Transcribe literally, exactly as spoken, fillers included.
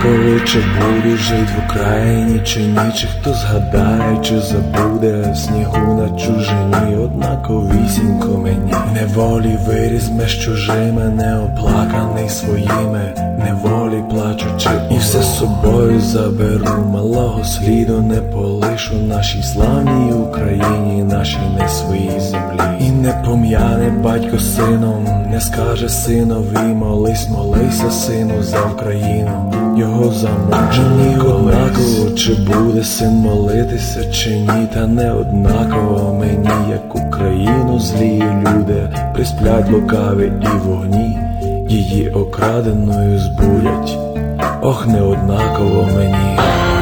однаково, чи будуть жить в Україні, чи ні, чи хто згадає, чи забуде снігу на чужині. Однаковісінько мені в неволі виріс меж чужими, неоплаканий своїми, неволі плачучи, і все з собою заберу. Малого сліду не полишу нашій славній Україні, нашій не своїй землі. І не пом'яне батько сином, не скаже синові: молись, молися, сину, за Україну, його замучені. Однаково, чи буде син молитися, чи ні, та не однаково мені, як Україну злі люди присплять лукаві і вогні, її окраденою збудять. Ох, не однаково мені.